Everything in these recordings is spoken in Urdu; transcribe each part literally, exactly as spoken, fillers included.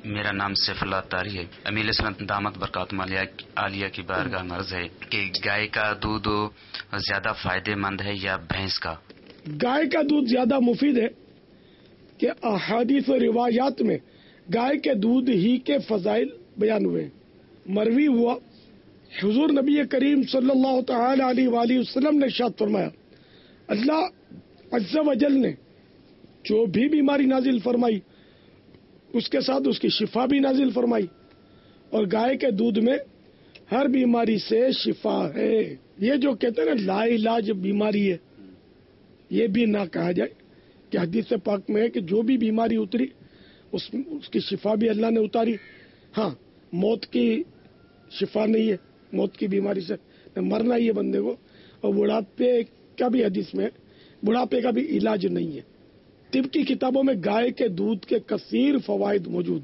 میرا نام سیف اللہ تاری ہے. امیر اسلام دامت برکاتہم عالیہ کی بارگاہ میں عرض ہے کہ گائے کا دودھ زیادہ فائدہ مند ہے یا بھینس کا؟ گائے کا دودھ زیادہ مفید ہے کہ احادیث و روایات میں گائے کے دودھ ہی کے فضائل بیان ہوئے. مروی ہوا حضور نبی کریم صلی اللہ تعالی علیہ وآلہ وسلم نے ارشاد فرمایا، اللہ عز و جل نے جو بھی بیماری نازل فرمائی اس کے ساتھ اس کی شفا بھی نازل فرمائی، اور گائے کے دودھ میں ہر بیماری سے شفا ہے. یہ جو کہتے ہیں نا لا علاج بیماری ہے، یہ بھی نہ کہا جائے کہ حدیث پاک میں ہے کہ جو بھی بیماری اتری اس اس کی شفا بھی اللہ نے اتاری. ہاں، موت کی شفا نہیں ہے، موت کی بیماری سے مرنا ہی ہے بندے کو، اور بڑھاپے کا بھی حدیث میں بڑھاپے کا بھی علاج نہیں ہے. طب کی کتابوں میں گائے کے دودھ کے کثیر فوائد موجود.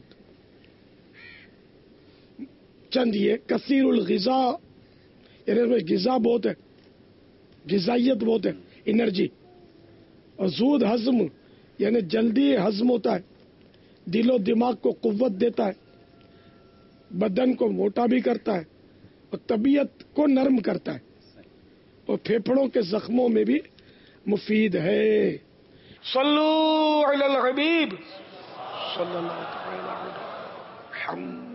چند یہ کثیر الغذا، یعنی اس میں غذا بہت ہے، غذائیت بہت ہے، انرجی. اور زود ہضم، یعنی جلدی ہضم ہوتا ہے، دل و دماغ کو قوت دیتا ہے، بدن کو موٹا بھی کرتا ہے، اور طبیعت کو نرم کرتا ہے، اور پھیپھڑوں کے زخموں میں بھی مفید ہے. صلو علی الحبیب صلی اللہ علیہ وسلم.